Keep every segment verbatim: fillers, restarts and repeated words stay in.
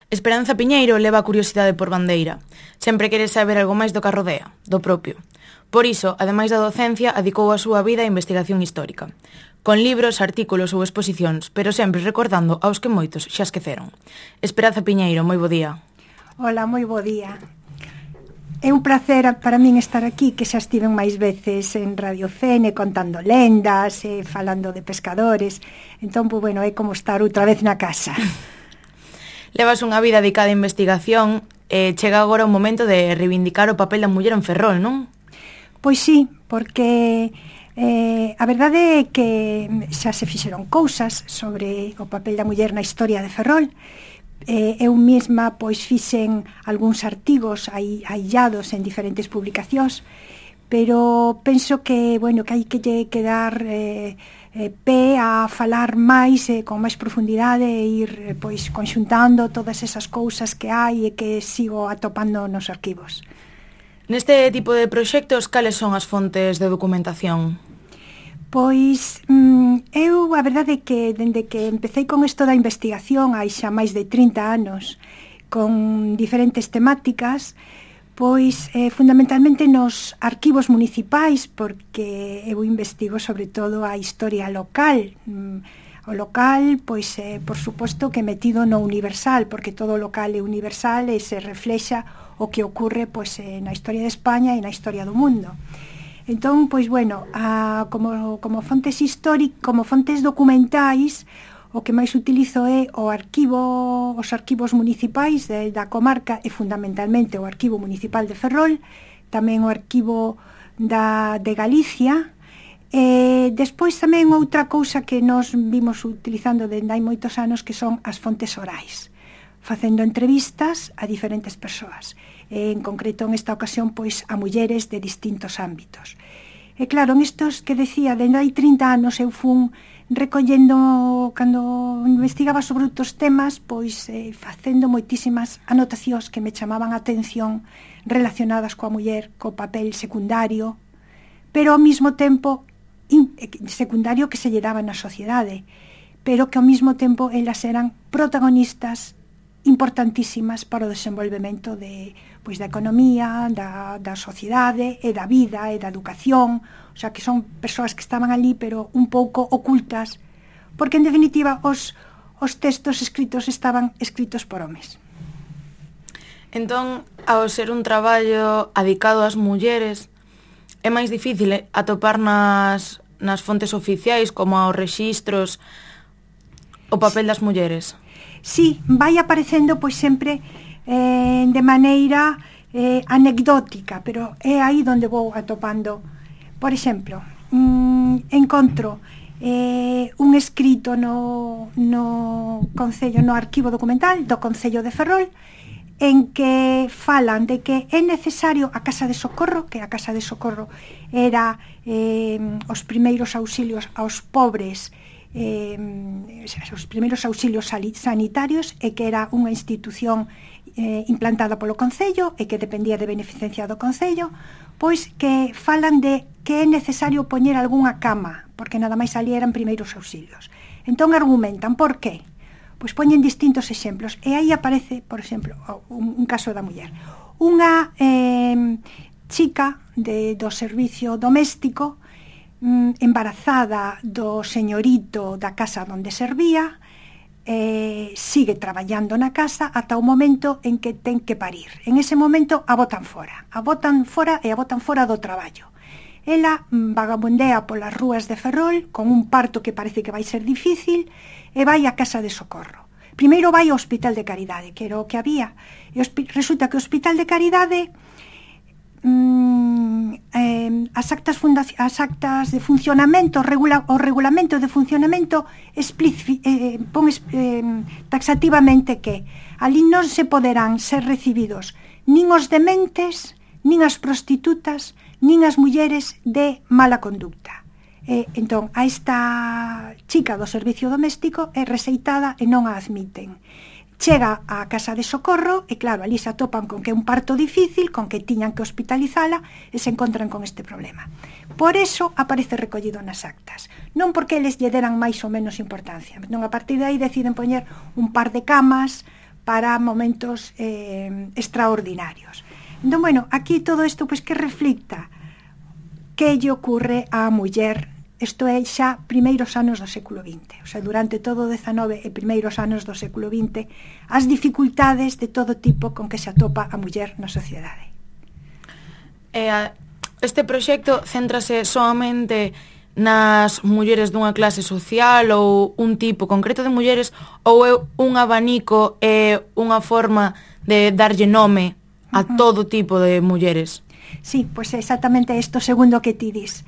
Esperanza Piñeiro leva a curiosidade por bandeira. Sempre quere saber algo máis do que a rodea, do propio. Por iso, ademais da docencia, adicou a súa vida á investigación histórica. Con libros, artículos ou exposicións, pero sempre recordando aos que moitos xa esqueceron. Esperanza Piñeiro, moi bo día. Hola, moi bo día. É un placer para min estar aquí, que xa estiven máis veces en Radio Fene contando lendas, e falando de pescadores. Entón, pues, bueno, é como estar outra vez na casa. Levas unha vida dedicada á investigación e chega agora o momento de reivindicar o papel da muller en Ferrol, non? Pois sí, porque eh, a verdade é que xa se fixeron cousas sobre o papel da muller na historia de Ferrol. Eh, eu mesma pois fixen algúns artigos aí, aillados en diferentes publicacións, pero penso que, bueno, que hai que lle quedar eh, eh, pé a falar máis eh, con máis profundidade e ir eh, pois conxuntando todas esas cousas que hai e que sigo atopando nos arquivos. Neste tipo de proxectos, cales son as fontes de documentación? Pois mm, eu, a verdade é que dende que empecé con isto da investigación hai xa máis de trinta anos, con diferentes temáticas, pois eh, fundamentalmente nos arquivos municipais, porque eu investigo sobre todo a historia local. O local, pois, eh, por suposto que metido no universal, porque todo local é universal e se reflexa o que ocorre pois, eh, na historia de España e na historia do mundo. Entón, pois, bueno, a, como, como fontes históricas, como fontes documentais, o que máis utilizo é o arquivo, os arquivos municipais de, da comarca e fundamentalmente o arquivo municipal de Ferrol, tamén o arquivo da, de Galicia. E despois tamén outra cousa que nos vimos utilizando dende hai moitos anos, que son as fontes orais, facendo entrevistas a diferentes persoas, e en concreto en esta ocasión pois a mulleres de distintos ámbitos. E claro, en estos que decía, dende hai trinta anos eu fun recollendo, cando investigaba sobre outros temas, pois eh, facendo moitísimas anotacións que me chamaban a atención relacionadas coa muller, co papel secundario, pero ao mesmo tempo in, secundario que se lle daba na sociedade, pero que ao mesmo tempo elas eran protagonistas importantísimas para o desenvolvemento de, pois, da economía, da, da sociedade e da vida e da educación. O sea, que son persoas que estaban ali pero un pouco ocultas, porque en definitiva os, os textos escritos estaban escritos por homes. Entón, ao ser un traballo adicado ás mulleres, é máis difícil atopar nas, nas fontes oficiais, como aos rexistros, o papel das mulleres? Sí, vai aparecendo pois sempre eh, de maneira eh, anecdótica, pero é aí onde vou atopando. Por exemplo, mmm, encontro eh, un escrito no, no Concello, no arquivo documental do Concello de Ferrol, en que falan de que é necesario a Casa de Socorro, que a Casa de Socorro era eh, os primeiros auxilios aos pobres, eh, os primeiros auxilios sanitarios, e que era unha institución eh, implantada polo Concello e que dependía de beneficencia do Concello, pois que falan de que é necesario poñer algunha cama, porque nada máis ali eran primeiros auxilios. Entón argumentan por qué. Pois poñen distintos exemplos, e aí aparece, por exemplo, un, un caso da muller. Unha eh, chica de, do servicio doméstico, embarazada do señorito da casa onde servía, eh, sigue traballando na casa ata o momento en que ten que parir. En ese momento a botan fora, a botan fora e a botan fora do traballo. Ela vagabundea polas rúas de Ferrol con un parto que parece que vai ser difícil e vai á Casa de Socorro. Primeiro vai ao Hospital de Caridade, que era o que había, e resulta que o Hospital de Caridade Mm, eh, as, actas as actas de funcionamento, regula, o regulamento de funcionamento explici, eh, pon eh, taxativamente que ali non se poderán ser recibidos nin os dementes, nin as prostitutas, nin as mulleres de mala conducta. Eh, entón, a esta chica do servicio doméstico é rexeitada e non a admiten. Chega á Casa de Socorro e, claro, ali se atopan con que é un parto difícil, con que tiñan que hospitalizala e se encontran con este problema. Por eso aparece recollido nas actas. Non porque eles lle deran máis ou menos importancia, non, a partir de aí deciden poñer un par de camas para momentos eh, extraordinarios. Entón, bueno, aquí todo isto, pois, que reflicta que lle ocurre á muller, isto é xa primeiros anos do século vinte, o sea, durante todo o dezanove e primeiros anos do século vinte, as dificultades de todo tipo con que se atopa a muller na sociedade. E a, este proxecto céntrase soamente nas mulleres dunha clase social ou un tipo concreto de mulleres, ou é un abanico e unha forma de darlle nome a todo tipo de mulleres? Sí, pois exactamente isto segundo que ti dis.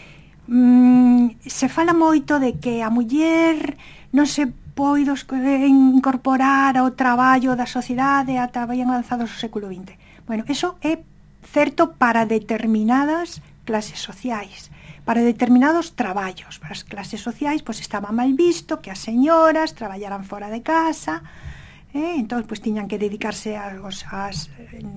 Mm, se fala moito de que a muller non se poido incorporar ao traballo da sociedade ata ben avanzados o século vinte. Bueno, eso é certo para determinadas clases sociais, para determinados traballos. Para as clases sociais, pois estaba mal visto que as señoras traballaran fora de casa, eh? Entón, pois tiñan que dedicarse aos, aos,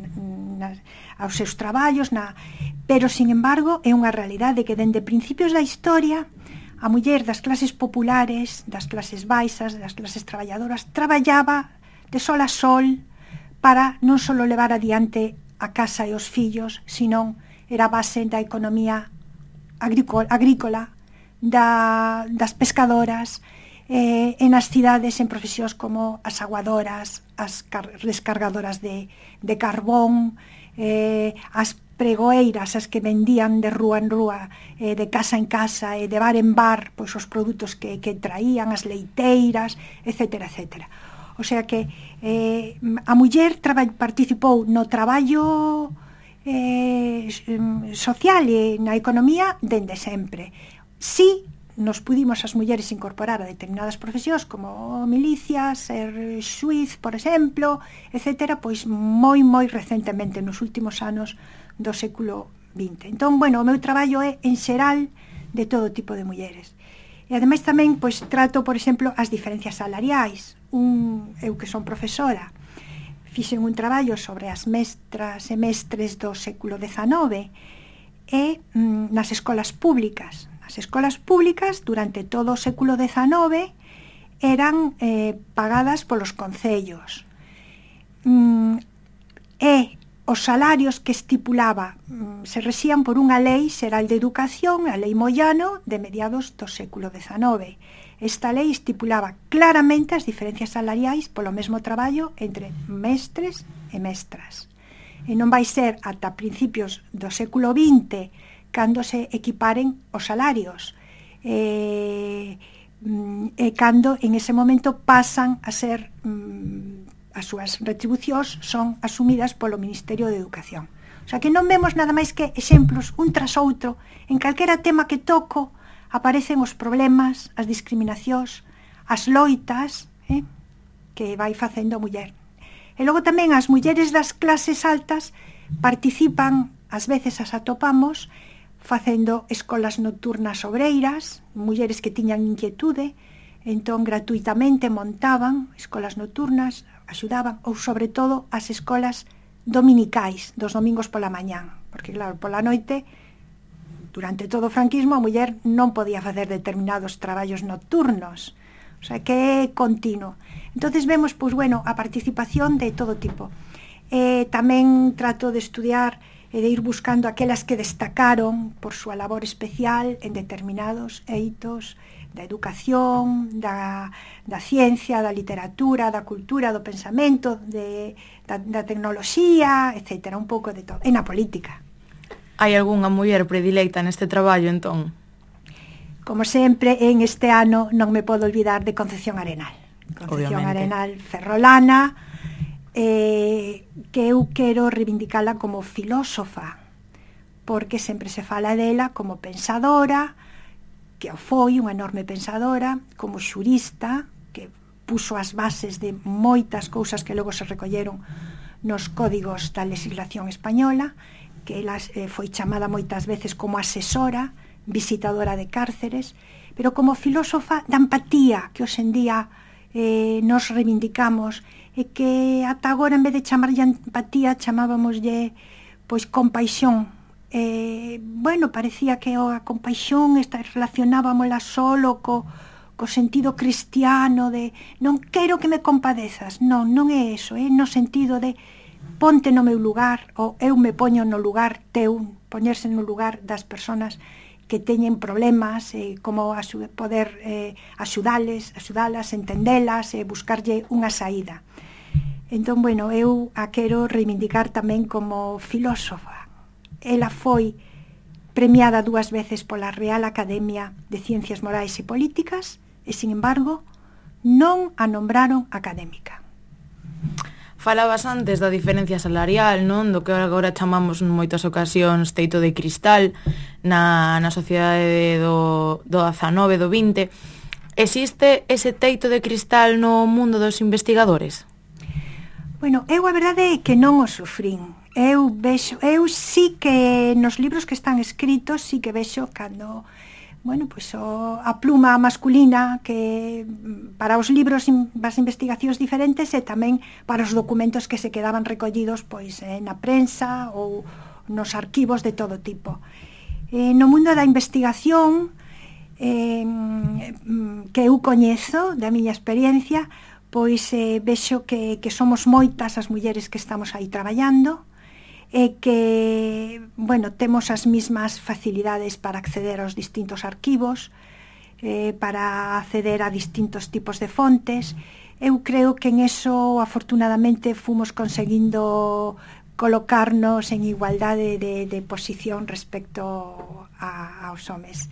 aos seus traballos, na... pero, sin embargo, é unha realidade que dende principios da historia a muller das clases populares, das clases baixas, das clases traballadoras, traballaba de sol a sol para non só levar adiante a casa e os fillos, senón era a base da economía agrícola, agrícola da, das pescadoras, eh, en as cidades en profesións como as aguadoras, as descargadoras de, de carbón, eh, as pregoeiras, as que vendían de rúa en rúa, eh, de casa en casa e de bar en bar, pois os produtos que, que traían, as leiteiras, etcétera, etcétera. O sea que eh, a muller traba, participou no traballo eh, social e na economía dende sempre. Si nos pudimos as mulleres incorporar a determinadas profesións como milicias, ser xuiz, por exemplo, etcétera, pois moi, moi recentemente, nos últimos anos do século vinte. Entón, bueno, o meu traballo é en xeral de todo tipo de mulleres. E ademais tamén, pois, trato, por exemplo, as diferencias salariais. Un, eu que son profesora, fixen un traballo sobre as mestras e mestres do século dezanove e mm, nas escolas públicas. As escolas públicas, durante todo o século dezanove, eran eh, pagadas polos concellos. Mm, e os salarios que estipulaba mm, se rexían por unha lei xeral de educación, a lei Moyano, de mediados do século dezanove. Esta lei estipulaba claramente as diferencias salariais polo mesmo traballo entre mestres e mestras. E non vai ser ata principios do século vinte cando se equiparen os salarios, e, e cando en ese momento pasan a ser, as súas retribucións son asumidas polo Ministerio de Educación. O sea que non vemos nada máis que exemplos un tras outro, en calquera tema que toco aparecen os problemas, as discriminacións, as loitas, eh, que vai facendo a muller. E logo tamén as mulleres das clases altas participan, ás veces as atopamos, facendo escolas nocturnas obreiras, mulleres que tiñan inquietude, entón gratuitamente montaban escolas nocturnas, axudaban, ou sobre todo as escolas dominicais, dos domingos pola mañán, porque claro, pola noite, durante todo o franquismo, a muller non podía facer determinados traballos nocturnos, o sea que é continuo. Entonces vemos, pois bueno, a participación de todo tipo. Eh, tamén trato de estudiar e de ir buscando aquelas que destacaron por súa labor especial en determinados eitos da educación, da, da ciencia, da literatura, da cultura, do pensamento, de, da, da tecnoloxía, etcétera, un pouco de todo. E na política. Hai algunha muller predilecta neste traballo, entón? Como sempre, en este ano non me podo olvidar de Concepción Arenal. Concepción Obviamente. Arenal ferrolana, eh, que eu quero reivindicala como filósofa, porque sempre se fala dela como pensadora, que foi unha enorme pensadora, como xurista, que puso as bases de moitas cousas que logo se recolleron nos códigos da legislación española, que ela eh, foi chamada moitas veces como asesora, visitadora de cárceres, pero como filósofa da empatía, que hoxendía eh, nos reivindicamos, e que ata agora, en vez de chamarlle empatía, chamábamoslle pois compaixón. Eh, bueno, parecía que a compaixón esta, relacionábamola solo co, co sentido cristiano de non quero que me compadezas. Non, non é eso, é no sentido de ponte no meu lugar, ou eu me poño no lugar teu, poñerse no lugar das persoas que teñen problemas, eh, como asu- poder eh, axudales, axudalas, entendelas, e eh, buscarlle unha saída. Entón, bueno, eu a quero reivindicar tamén como filósofa. Ela foi premiada dúas veces pola Real Academia de Ciencias Morais e Políticas e, sin embargo, non a nombraron académica. Falabas antes da diferencia salarial, non? Do que agora chamamos en moitas ocasións teito de cristal na, na sociedade do, do dezanove, do vinte. Existe ese teito de cristal no mundo dos investigadores? Bueno, eu a verdade é que non o sufrín. Eu vexo, eu sí que nos libros que están escritos sí que vexo cando, bueno, pois o, a pluma masculina que para os libros, as investigacións diferentes e tamén para os documentos que se quedaban recollidos pois eh, na prensa ou nos arquivos de todo tipo. Eh, no mundo da investigación eh, que eu coñezo, da miña experiencia, pois eh, vexo que, que somos moitas as mulleres que estamos aí traballando e que, bueno, temos as mismas facilidades para acceder aos distintos arquivos, eh, para acceder a distintos tipos de fontes. Eu creo que en eso, afortunadamente, fomos conseguindo colocarnos en igualdade de, de posición respecto a, aos homes.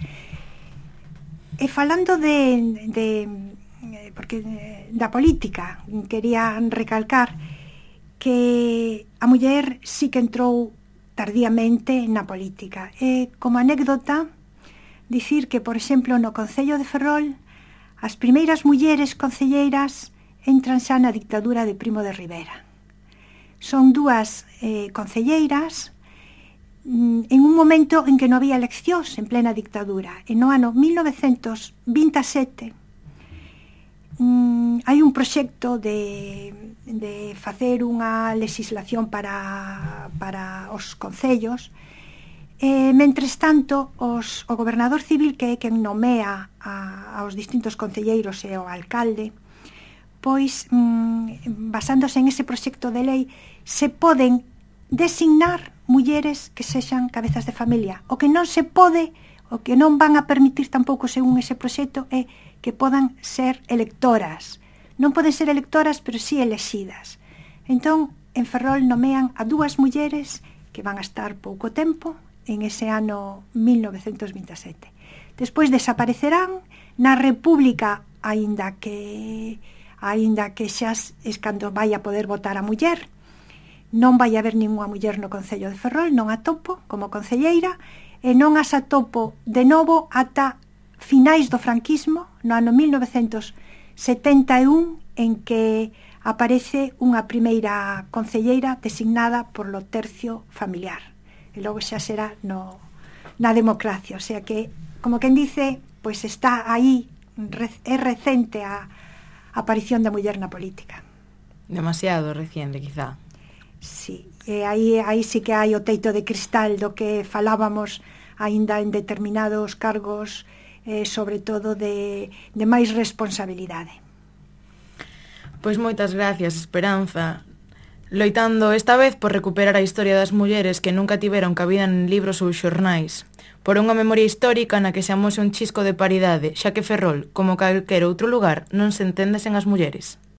E falando de... de porque da política quería recalcar que a muller sí que entrou tardíamente na política. E como anécdota dicir que, por exemplo, no Concello de Ferrol as primeiras mulleres concelleiras entran xa na dictadura de Primo de Rivera. Son dúas eh, concelleiras en un momento en que non había eleccións, en plena dictadura. E no ano mil novecentos vinte e sete Mm, hai un proxecto de, de facer unha legislación para, para os concellos e, mentres tanto, os, o gobernador civil, que é quen nomea a, aos distintos concelleiros e o alcalde, pois, mm, basándose en ese proxecto de lei, se poden designar mulleres que sexan cabezas de familia. O que non se pode, o que non van a permitir tampouco según ese proxecto é que podan ser electoras. Non poden ser electoras, pero sí elexidas. Entón, en Ferrol nomean a dúas mulleres que van a estar pouco tempo en ese ano mil novecentos vinte e sete. Despois desaparecerán na República, aínda que aínda que xa es cando vai a poder votar a muller. Non vai haber ninguna muller no Concello de Ferrol, non a topo como concelleira, e non as atopo de novo ata finais do franquismo, no ano mil novecentos setenta e un, en que aparece unha primeira concelleira designada por lo tercio familiar. E logo xa será no, na democracia. O sea que, como quen dice, pois está aí, é recente a, a aparición da muller na política. Demasiado reciente, quizá. Sí, e aí, aí sí que hai o teito de cristal do que falábamos aínda en determinados cargos, eh, sobre todo de, de máis responsabilidade. Pois moitas gracias, Esperanza. Loitando esta vez por recuperar a historia das mulleres que nunca tiveron cabida en libros ou xornais, por unha memoria histórica na que se amose un chisco de paridade, xa que Ferrol, como calquer outro lugar, non se entende sen as mulleres.